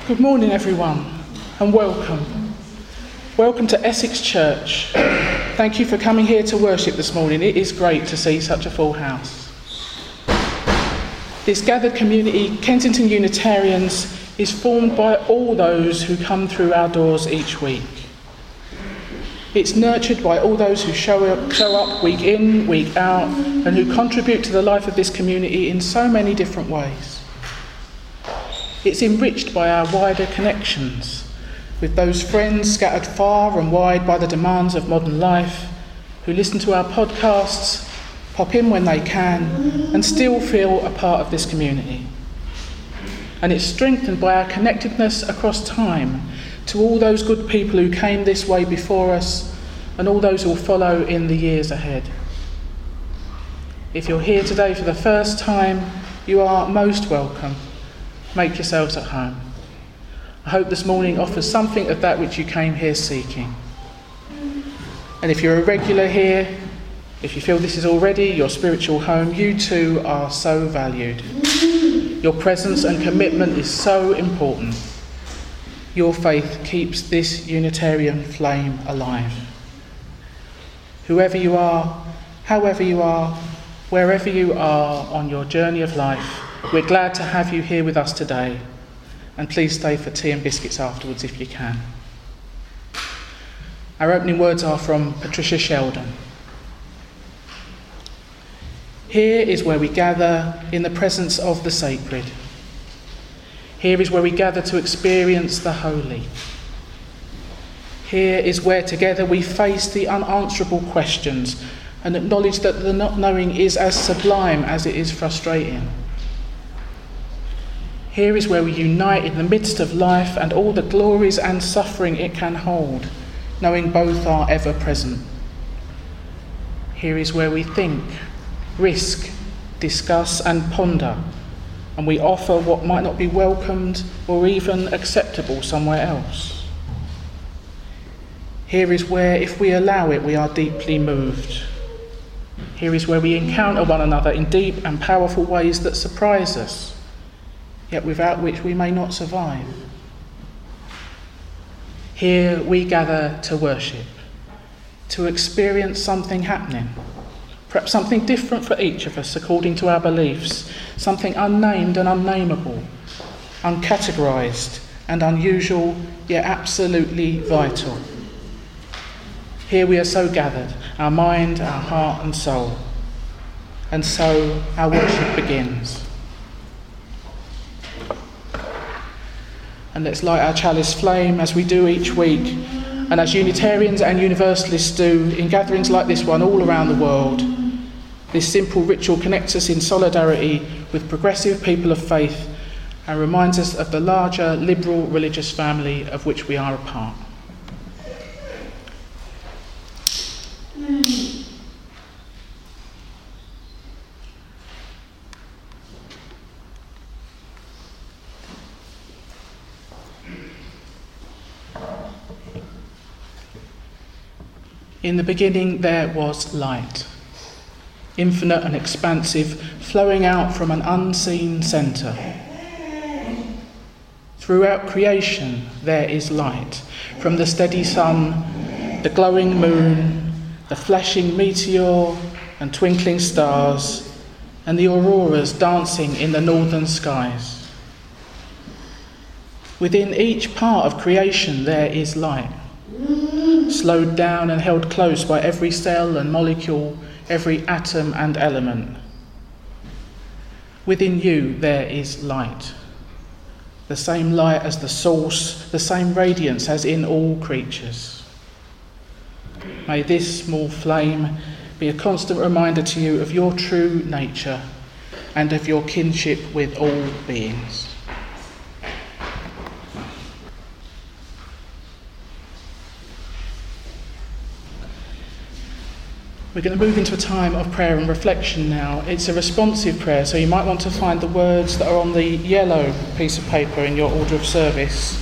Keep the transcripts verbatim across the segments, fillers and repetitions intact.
Good morning, everyone, and welcome. Welcome to Essex Church. Thank you for coming here to worship this morning. It is great to see such a full house. This gathered community, Kensington Unitarians, is formed by all those who come through our doors each week. It's nurtured by all those who show up, show up week in, week out, and who contribute to the life of this community in so many different ways. It's enriched by our wider connections with those friends scattered far and wide by the demands of modern life, who listen to our podcasts, pop in when they can, and still feel a part of this community. And it's strengthened by our connectedness across time to all those good people who came this way before us and all those who will follow in the years ahead. If you're here today for the first time, you are most welcome. Make yourselves at home. I hope this morning offers something of that which you came here seeking. And if you're a regular here, if you feel this is already your spiritual home, you too are so valued. Your presence and commitment is so important. Your faith keeps this Unitarian flame alive. Whoever you are, however you are, wherever you are on your journey of life, we're glad to have you here with us today, and please stay for tea and biscuits afterwards if you can. Our opening words are from Patricia Sheldon. Here is where we gather in the presence of the sacred. Here is where we gather to experience the holy. Here is where together we face the unanswerable questions and acknowledge that the not knowing is as sublime as it is frustrating. Here is where we unite in the midst of life and all the glories and suffering it can hold, knowing both are ever present. Here is where we think, risk, discuss and ponder, and we offer what might not be welcomed or even acceptable somewhere else. Here is where, if we allow it, we are deeply moved. Here is where we encounter one another in deep and powerful ways that surprise us, yet without which we may not survive. Here we gather to worship, to experience something happening, perhaps something different for each of us according to our beliefs, something unnamed and unnameable, uncategorised and unusual, yet absolutely vital. Here we are so gathered, our mind, our heart and soul, and so our worship begins. And let's light our chalice flame as we do each week, and as Unitarians and Universalists do in gatherings like this one all around the world. This simple ritual connects us in solidarity with progressive people of faith and reminds us of the larger liberal religious family of which we are a part. In the beginning there was light, infinite and expansive, flowing out from an unseen centre. Throughout creation there is light, from the steady sun, the glowing moon, the flashing meteor and twinkling stars, and the auroras dancing in the northern skies. Within each part of creation there is light, slowed down and held close by every cell and molecule, every atom and element. Within you there is light, the same light as the source, the same radiance as in all creatures. May this small flame be a constant reminder to you of your true nature and of your kinship with all beings. We're going to move into a time of prayer and reflection now. It's a responsive prayer, so you might want to find the words that are on the yellow piece of paper in your order of service.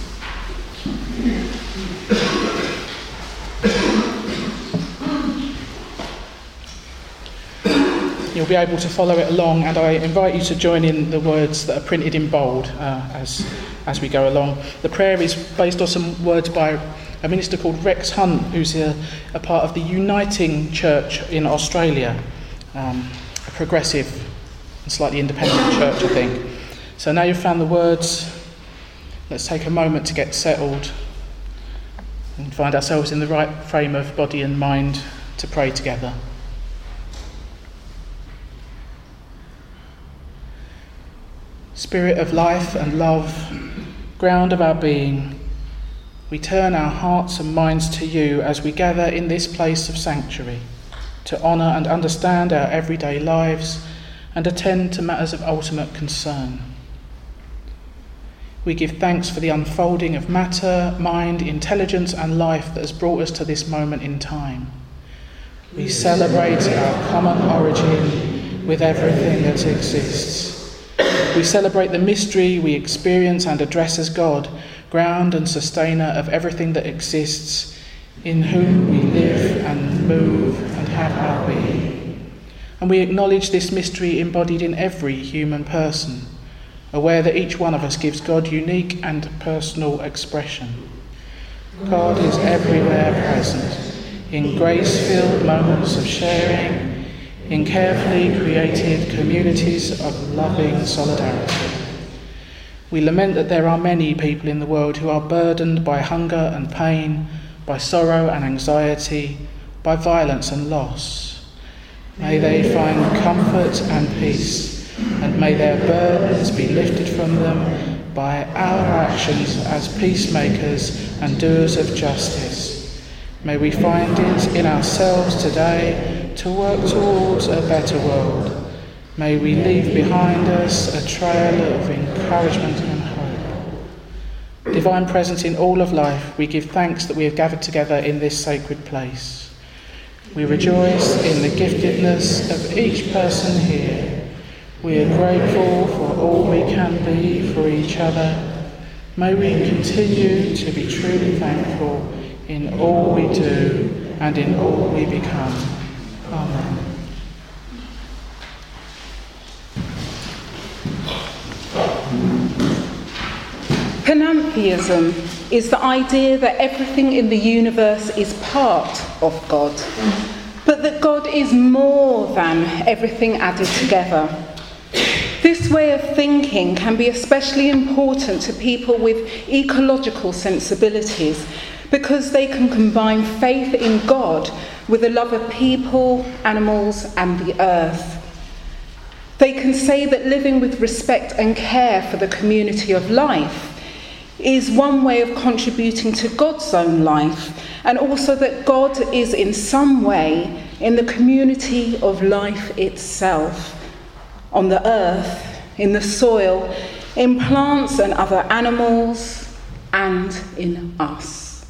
You'll be able to follow it along, and I invite you to join in the words that are printed in bold uh, as as we go along. The prayer is based on some words by a minister called Rex Hunt, who's a, a part of the Uniting Church in Australia, um, a progressive and slightly independent church, I think. So now you've found the words, let's take a moment to get settled and find ourselves in the right frame of body and mind to pray together. Spirit of life and love, ground of our being, we turn our hearts and minds to you as we gather in this place of sanctuary to honour and understand our everyday lives and attend to matters of ultimate concern. We give thanks for the unfolding of matter, mind, intelligence and life that has brought us to this moment in time. We celebrate our common origin with everything that exists. We celebrate the mystery we experience and address as God, ground and sustainer of everything that exists, in whom we live and move and have our being. And we acknowledge this mystery embodied in every human person, aware that each one of us gives God unique and personal expression. God is everywhere present, in grace-filled moments of sharing, in carefully created communities of loving solidarity. We lament that there are many people in the world who are burdened by hunger and pain, by sorrow and anxiety, by violence and loss. May they find comfort and peace, and may their burdens be lifted from them by our actions as peacemakers and doers of justice. May we find it in ourselves today to work towards a better world. May we leave behind us a trail of encouragement and hope. Divine presence in all of life, we give thanks that we have gathered together in this sacred place. We rejoice in the giftedness of each person here. We are grateful for all we can be for each other. May we continue to be truly thankful in all we do and in all we become. Amen. Panentheism is the idea that everything in the universe is part of God, but that God is more than everything added together. This way of thinking can be especially important to people with ecological sensibilities because they can combine faith in God with a love of people, animals, and the earth. They can say that living with respect and care for the community of life is one way of contributing to God's own life, and also that God is in some way in the community of life itself, on the earth, in the soil, in plants and other animals, and in us.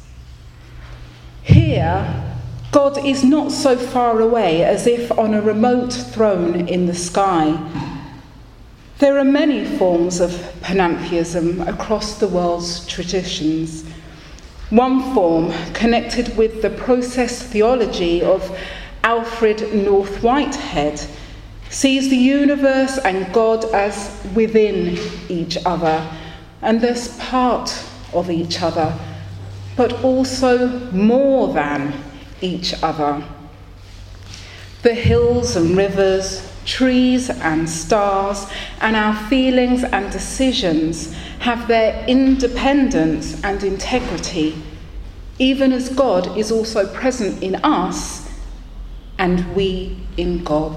Here, God is not so far away as if on a remote throne in the sky. There are many forms of panentheism across the world's traditions. One form, connected with the process theology of Alfred North Whitehead, sees the universe and God as within each other, and thus part of each other, but also more than each other. The hills and rivers, trees and stars, and our feelings and decisions have their independence and integrity, even as God is also present in us and we in God.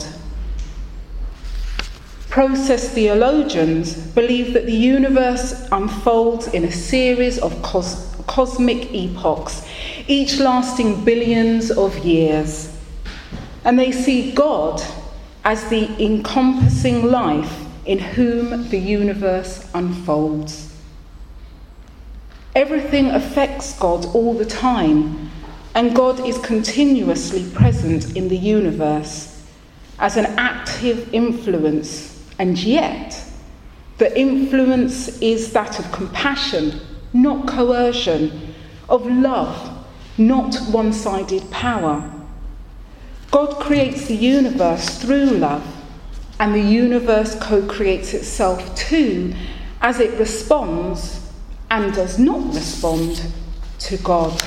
Process theologians believe that the universe unfolds in a series of cos- cosmic epochs, each lasting billions of years, and they see God as the encompassing life in whom the universe unfolds. Everything affects God all the time, and God is continuously present in the universe as an active influence, and yet the influence is that of compassion, not coercion, of love, not one-sided power. God creates the universe through love, and the universe co-creates itself too, as it responds and does not respond to God.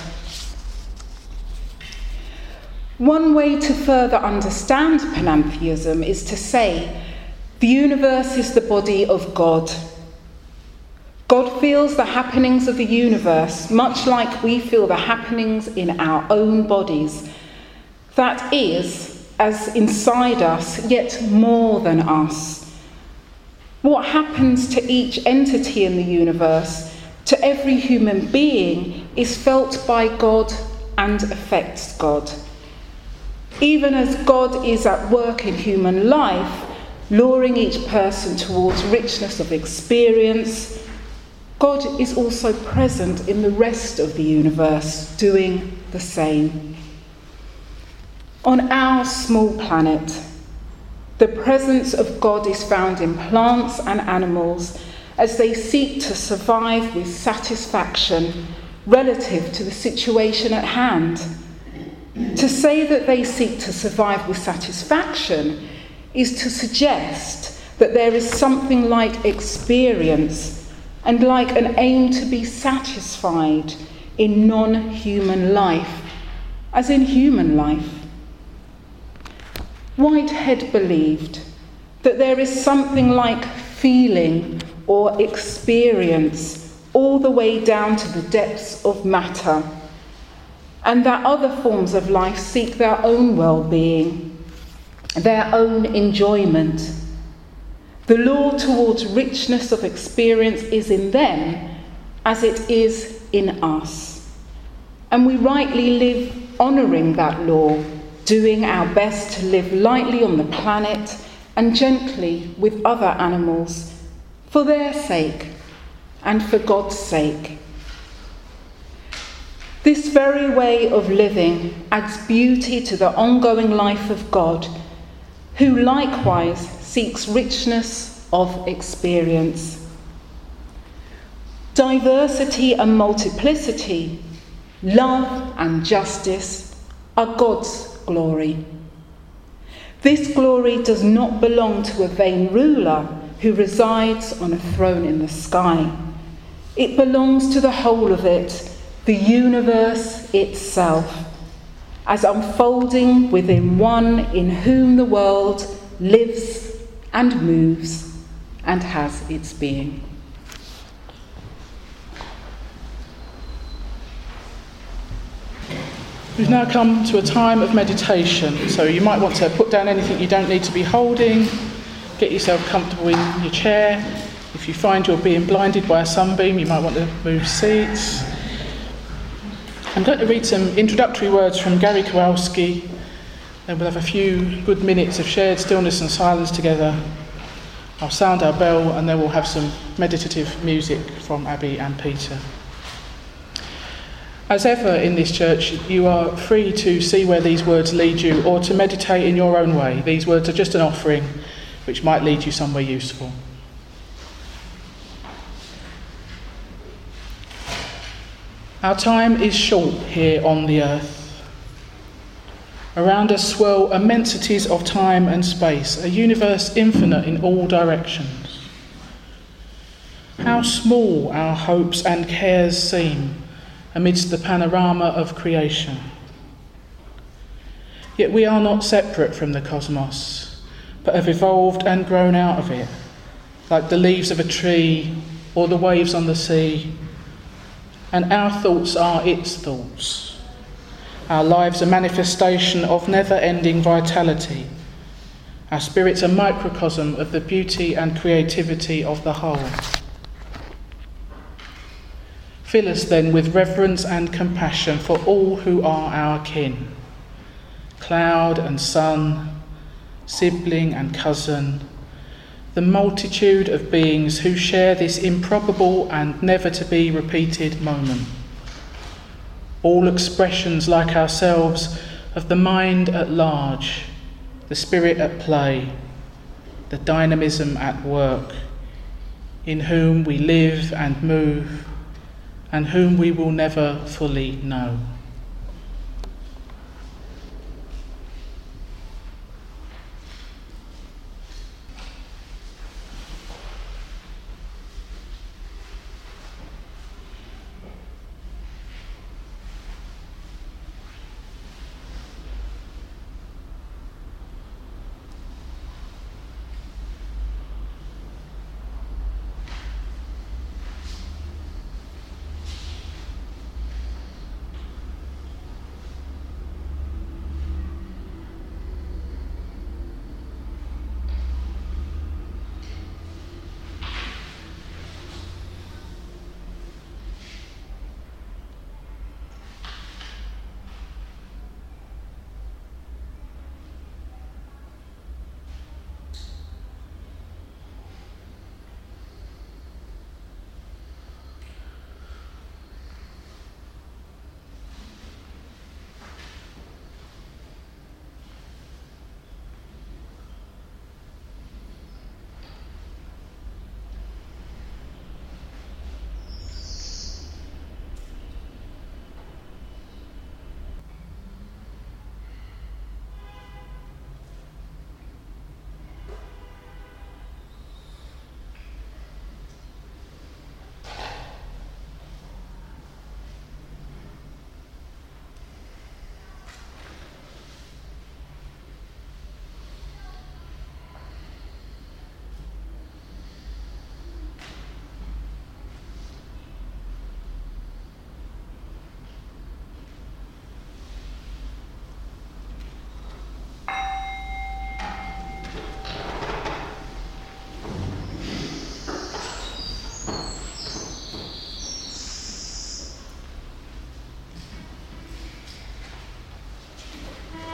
One way to further understand panentheism is to say the universe is the body of God. God feels the happenings of the universe much like we feel the happenings in our own bodies. That is, as inside us, yet more than us. What happens to each entity in the universe, to every human being, is felt by God and affects God. Even as God is at work in human life, luring each person towards richness of experience, God is also present in the rest of the universe, doing the same. On our small planet, the presence of God is found in plants and animals as they seek to survive with satisfaction relative to the situation at hand. To say that they seek to survive with satisfaction is to suggest that there is something like experience and like an aim to be satisfied in non-human life, as in human life. Whitehead believed that there is something like feeling or experience all the way down to the depths of matter, and that other forms of life seek their own well-being, their own enjoyment. The law towards richness of experience is in them as it is in us, and we rightly live honouring that law, doing our best to live lightly on the planet and gently with other animals, for their sake and for God's sake. This very way of living adds beauty to the ongoing life of God, who likewise seeks richness of experience. Diversity and multiplicity, love and justice are God's glory. This glory does not belong to a vain ruler who resides on a throne in the sky. It belongs to the whole of it, the universe itself, as unfolding within one in whom the world lives and moves and has its being. We've now come to a time of meditation, so you might want to put down anything you don't need to be holding, get yourself comfortable in your chair. If you find you're being blinded by a sunbeam, you might want to move seats. I'm going to read some introductory words from Gary Kowalski, then we'll have a few good minutes of shared stillness and silence together. I'll sound our bell and then we'll have some meditative music from Abby and Peter. As ever in this church, you are free to see where these words lead you or to meditate in your own way. These words are just an offering which might lead you somewhere useful. Our time is short here on the earth. Around us swirl immensities of time and space, a universe infinite in all directions. How small our hopes and cares seem amidst the panorama of creation. Yet we are not separate from the cosmos, but have evolved and grown out of it, like the leaves of a tree or the waves on the sea. And our thoughts are its thoughts. Our lives a manifestation of never-ending vitality. Our spirits a microcosm of the beauty and creativity of the whole. Fill us then with reverence and compassion for all who are our kin, cloud and sun, sibling and cousin, the multitude of beings who share this improbable and never to be repeated moment. All expressions like ourselves of the mind at large, the spirit at play, the dynamism at work, in whom we live and move, and whom we will never fully know.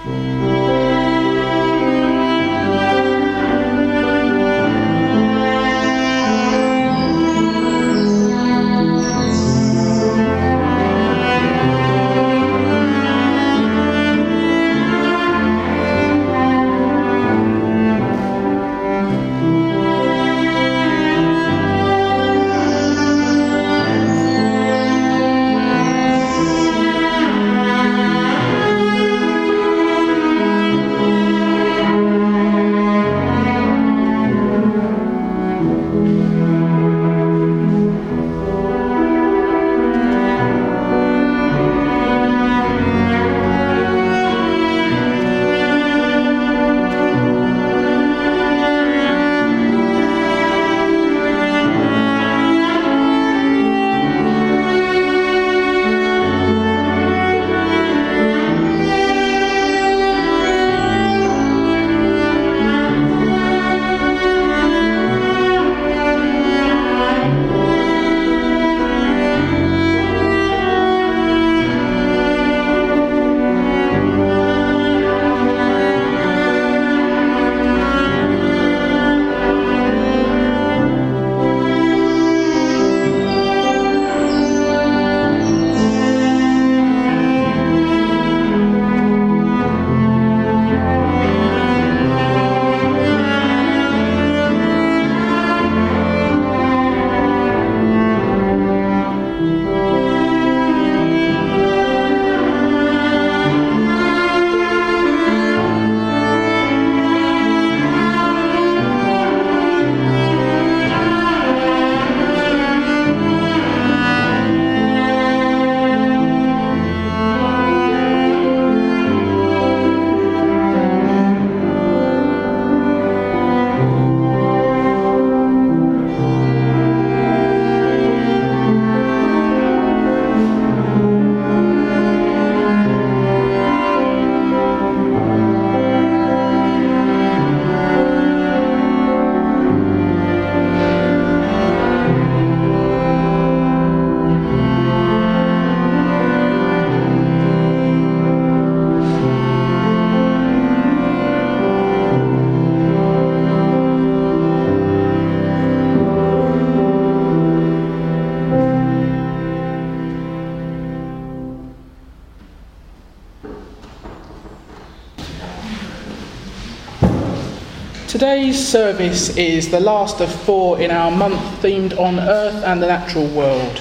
Today's service is the last of four in our month themed on Earth and the natural world.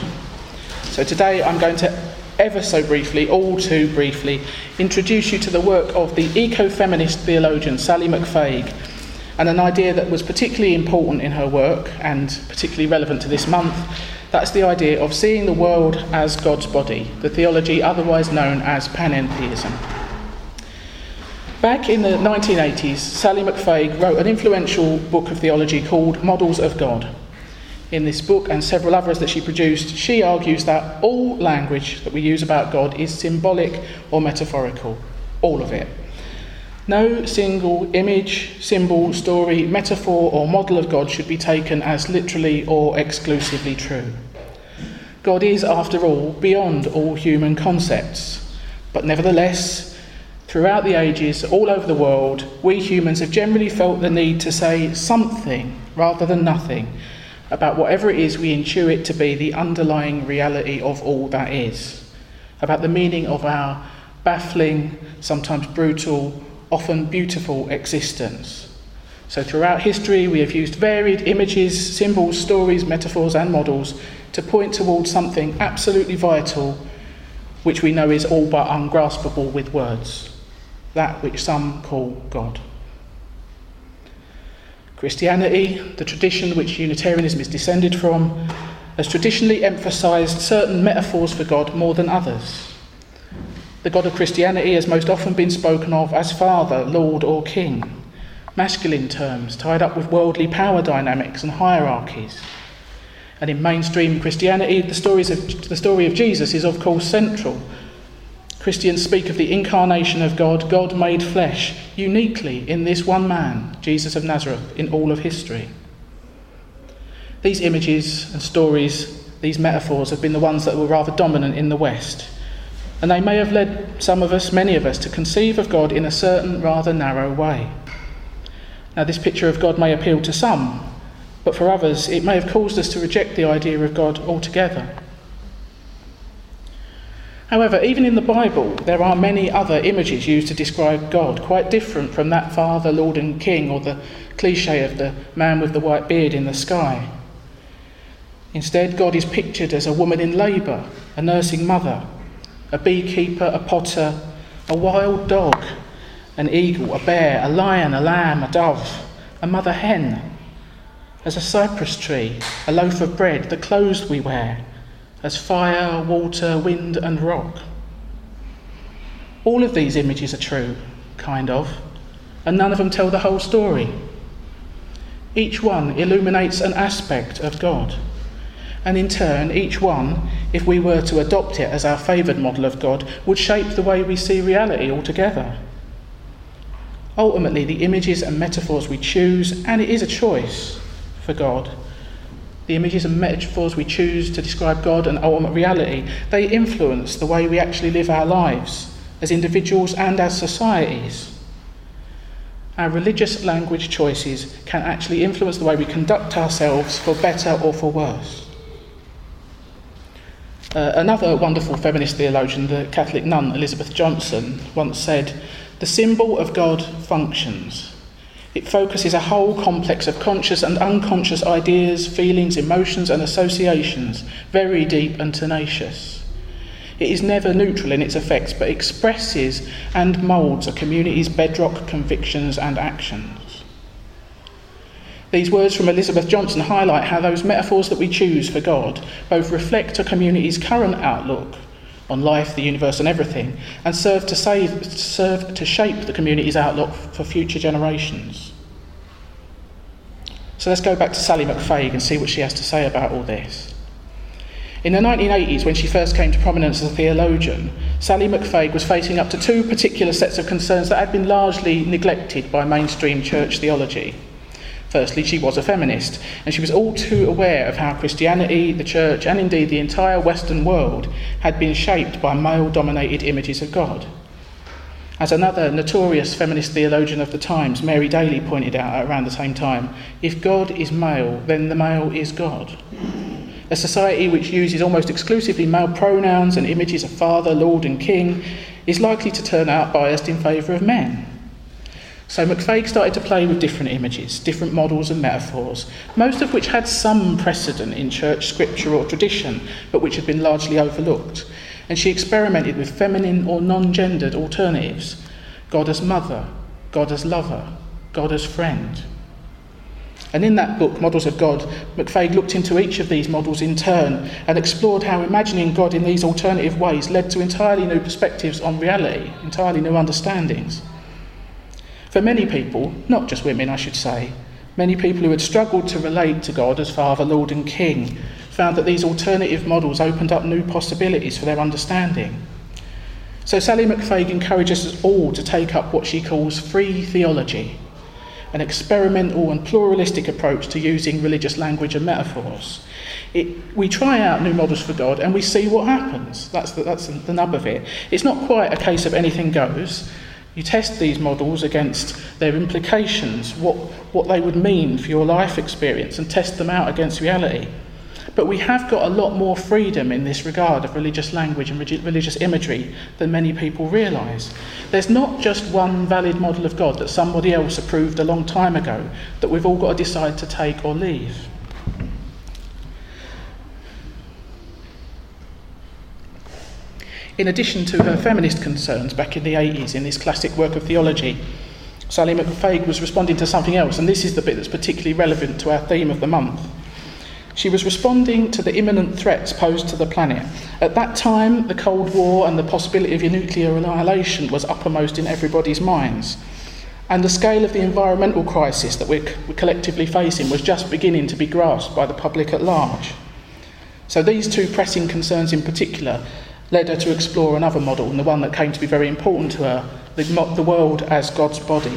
So today I'm going to ever so briefly, all too briefly, introduce you to the work of the eco-feminist theologian Sally McFaig, and an idea that was particularly important in her work and particularly relevant to this month. That's the idea of seeing the world as God's body, the theology otherwise known as panentheism. Back in the nineteen eighties, Sally McFaig wrote an influential book of theology called Models of God. In this book and several others that she produced, she argues that all language that we use about God is symbolic or metaphorical, all of it. No single image, symbol, story, metaphor or model of God should be taken as literally or exclusively true. God is, after all, beyond all human concepts, but nevertheless, throughout the ages, all over the world, we humans have generally felt the need to say something rather than nothing about whatever it is we intuit to be the underlying reality of all that is, about the meaning of our baffling, sometimes brutal, often beautiful existence. So throughout history, we have used varied images, symbols, stories, metaphors and models to point towards something absolutely vital, which we know is all but ungraspable with words. That which some call God. Christianity, the tradition which Unitarianism is descended from, has traditionally emphasised certain metaphors for God more than others. The God of Christianity has most often been spoken of as Father, Lord or King, masculine terms tied up with worldly power dynamics and hierarchies. And in mainstream Christianity, the, stories of, the story of Jesus is of course central. Christians speak of the incarnation of God, God made flesh, uniquely in this one man, Jesus of Nazareth, in all of history. These images and stories, these metaphors, have been the ones that were rather dominant in the West. And they may have led some of us, many of us, to conceive of God in a certain rather narrow way. Now, this picture of God may appeal to some, but for others it may have caused us to reject the idea of God altogether. However, even in the Bible, there are many other images used to describe God, quite different from that Father, Lord and King, or the cliche of the man with the white beard in the sky. Instead, God is pictured as a woman in labour, a nursing mother, a beekeeper, a potter, a wild dog, an eagle, a bear, a lion, a lamb, a dove, a mother hen, as a cypress tree, a loaf of bread, the clothes we wear, as fire, water, wind and rock. All of these images are true, kind of, and none of them tell the whole story. Each one illuminates an aspect of God, and in turn, each one, if we were to adopt it as our favoured model of God, would shape the way we see reality altogether. Ultimately, the images and metaphors we choose, and it is a choice for God, the images and metaphors we choose to describe God and ultimate reality, they influence the way we actually live our lives as individuals and as societies. Our religious language choices can actually influence the way we conduct ourselves for better or for worse. Uh, another wonderful feminist theologian, the Catholic nun Elizabeth Johnson, once said, "The symbol of God functions. It focuses a whole complex of conscious and unconscious ideas, feelings, emotions and associations, very deep and tenacious. It is never neutral in its effects, but expresses and moulds a community's bedrock convictions and actions." These words from Elizabeth Johnson highlight how those metaphors that we choose for God both reflect a community's current outlook on life, the universe and everything, and serve to save, serve to shape the community's outlook for future generations. So let's go back to Sally McFague and see what she has to say about all this. In the nineteen eighties, when she first came to prominence as a theologian, Sally McFague was facing up to two particular sets of concerns that had been largely neglected by mainstream church theology. Firstly, she was a feminist, and she was all too aware of how Christianity, the church, and indeed the entire Western world had been shaped by male-dominated images of God. As another notorious feminist theologian of the times, Mary Daly, pointed out around the same time, if God is male, then the male is God. A society which uses almost exclusively male pronouns and images of father, lord and king is likely to turn out biased in favour of men. So McFague started to play with different images, different models and metaphors, most of which had some precedent in church scripture or tradition, but which had been largely overlooked. And she experimented with feminine or non-gendered alternatives. God as mother, God as lover, God as friend. And in that book, Models of God, McFague looked into each of these models in turn and explored how imagining God in these alternative ways led to entirely new perspectives on reality, entirely new understandings. For many people, not just women I should say, many people who had struggled to relate to God as Father, Lord and King found that these alternative models opened up new possibilities for their understanding. So Sally McFague encourages us all to take up what she calls free theology, an experimental and pluralistic approach to using religious language and metaphors. It, we try out new models for God and we see what happens. That's the, that's the nub of it. It's not quite a case of anything goes. You test these models against their implications, what, what they would mean for your life experience, and test them out against reality. But we have got a lot more freedom in this regard of religious language and religious imagery than many people realise. There's not just one valid model of God that somebody else approved a long time ago that we've all got to decide to take or leave. In addition to her feminist concerns back in the eighties in this classic work of theology, Sally McFague was responding to something else, and this is the bit that's particularly relevant to our theme of the month. She was responding to the imminent threats posed to the planet. At that time, the Cold War and the possibility of nuclear annihilation was uppermost in everybody's minds. And the scale of the environmental crisis that we're collectively facing was just beginning to be grasped by the public at large. So these two pressing concerns in particular led her to explore another model, and the one that came to be very important to her, the, the world as God's body.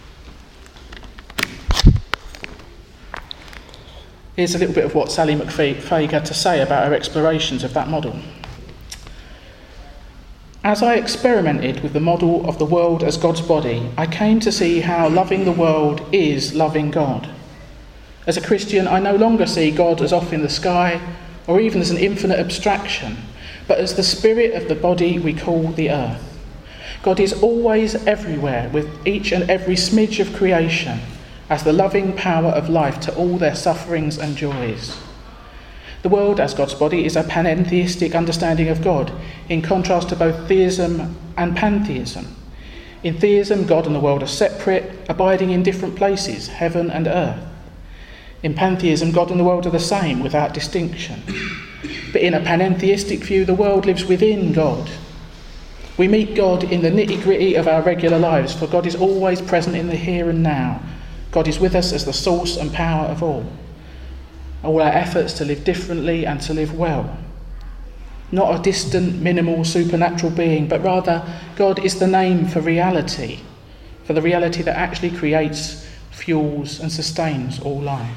Here's a little bit of what Sally McFague had to say about her explorations of that model. As I experimented with the model of the world as God's body, I came to see how loving the world is loving God. As a Christian, I no longer see God as off in the sky or even as an infinite abstraction, but as the spirit of the body we call the earth. God is always everywhere with each and every smidge of creation as the loving power of life to all their sufferings and joys. The world as God's body is a panentheistic understanding of God, in contrast to both theism and pantheism. In theism, God and the world are separate, abiding in different places, heaven and earth. In pantheism, God and the world are the same, without distinction. But in a panentheistic view, the world lives within God. We meet God in the nitty-gritty of our regular lives, for God is always present in the here and now. God is with us as the source and power of all. All our efforts to live differently and to live well. Not a distant, minimal, supernatural being, but rather God is the name for reality, for the reality that actually creates, fuels and sustains all life.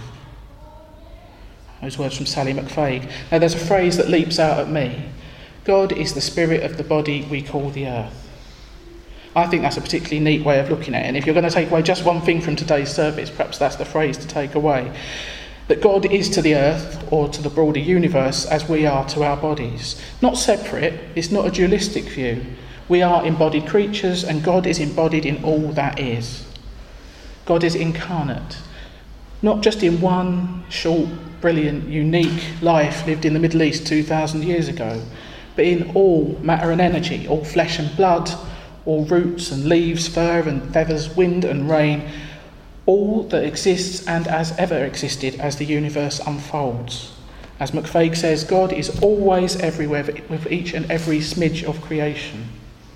Those words from Sally McFaig. Now there's a phrase that leaps out at me. God is the spirit of the body we call the earth. I think that's a particularly neat way of looking at it, and if you're going to take away just one thing from today's service, perhaps that's the phrase to take away. That God is to the earth, or to the broader universe, as we are to our bodies. Not separate, it's not a dualistic view. We are embodied creatures, and God is embodied in all that is. God is incarnate, not just in one short, brilliant, unique life lived in the Middle East two thousand years ago, but in all matter and energy, all flesh and blood, all roots and leaves, fur and feathers, wind and rain, all that exists and has ever existed as the universe unfolds. As McFaig says, God is always everywhere with each and every smidge of creation.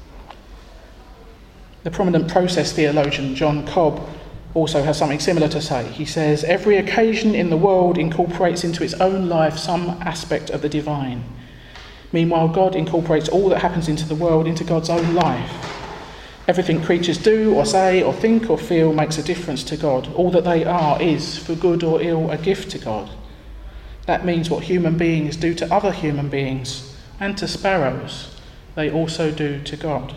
The prominent process theologian John Cobb also has something similar to say. He says, every occasion in the world incorporates into its own life some aspect of the divine. Meanwhile, God incorporates all that happens into the world into God's own life. Everything creatures do or say or think or feel makes a difference to God. All that they are is, for good or ill, a gift to God. That means what human beings do to other human beings and to sparrows, they also do to God.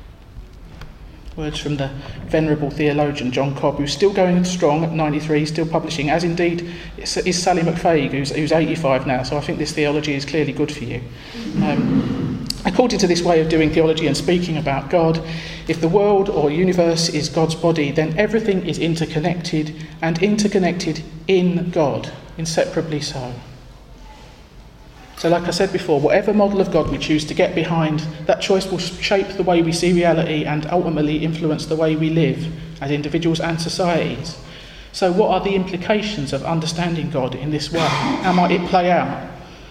Words from the venerable theologian John Cobb, who's still going strong at ninety-three, still publishing, as indeed is Sally McFaig, who's, who's eighty-five now, so I think this theology is clearly good for you. Um, according to this way of doing theology and speaking about God, if the world or universe is God's body, then everything is interconnected, and interconnected in God, inseparably so. So like I said before, whatever model of God we choose to get behind, that choice will shape the way we see reality and ultimately influence the way we live as individuals and societies. So what are the implications of understanding God in this way? How might it play out?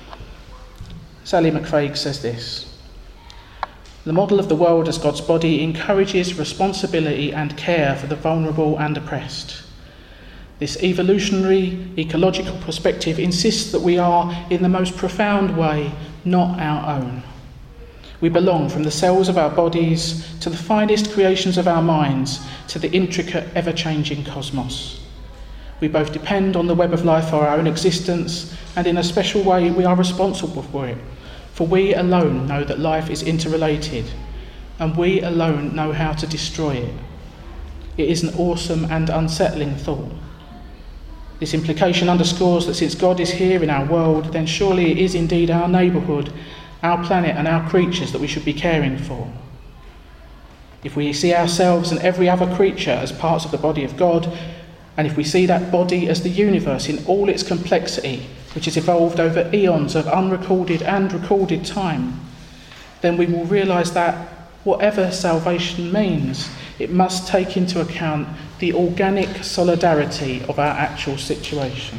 Sally McFaig says this: the model of the world as God's body encourages responsibility and care for the vulnerable and oppressed. This evolutionary, ecological perspective insists that we are, in the most profound way, not our own. We belong from the cells of our bodies to the finest creations of our minds to the intricate, ever-changing cosmos. We both depend on the web of life for our own existence, and in a special way we are responsible for it, for we alone know that life is interrelated, and we alone know how to destroy it. It is an awesome and unsettling thought. This implication underscores that since God is here in our world, then surely it is indeed our neighbourhood, our planet and our creatures that we should be caring for. If we see ourselves and every other creature as parts of the body of God, and if we see that body as the universe in all its complexity, which has evolved over eons of unrecorded and recorded time, then we will realise that whatever salvation means, it must take into account the organic solidarity of our actual situation.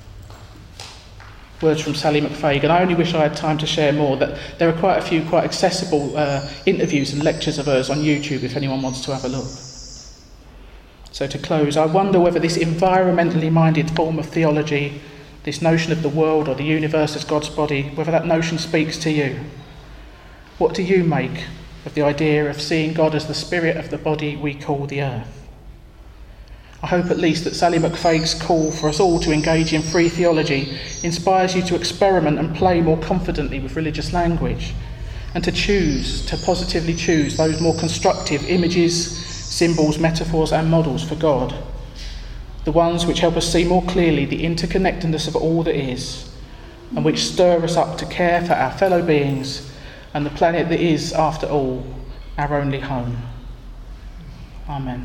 Words from Sally McFaig, and I only wish I had time to share more, that there are quite a few quite accessible uh, interviews and lectures of hers on YouTube if anyone wants to have a look. So to close, I wonder whether this environmentally minded form of theology, this notion of the world or the universe as God's body, whether that notion speaks to you. What do you make of the idea of seeing God as the spirit of the body we call the earth? I hope at least that Sally McFaig's call for us all to engage in free theology inspires you to experiment and play more confidently with religious language, and to choose, to positively choose those more constructive images, symbols, metaphors and models for God, the ones which help us see more clearly the interconnectedness of all that is, and which stir us up to care for our fellow beings and the planet that is, after all, our only home. Amen.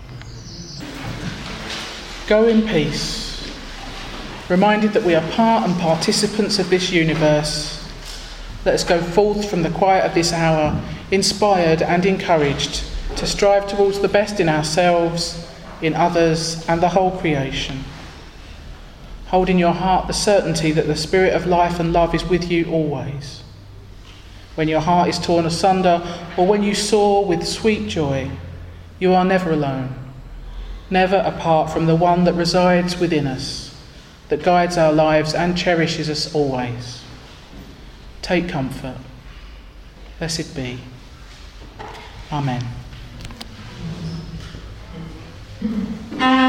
Go in peace, reminded that we are part and participants of this universe. Let us go forth from the quiet of this hour, inspired and encouraged to strive towards the best in ourselves, in others, and the whole creation. Hold in your heart the certainty that the spirit of life and love is with you always. When your heart is torn asunder, or when you soar with sweet joy, you are never alone, never apart from the one that resides within us, that guides our lives and cherishes us always. Take comfort. Blessed be. Amen.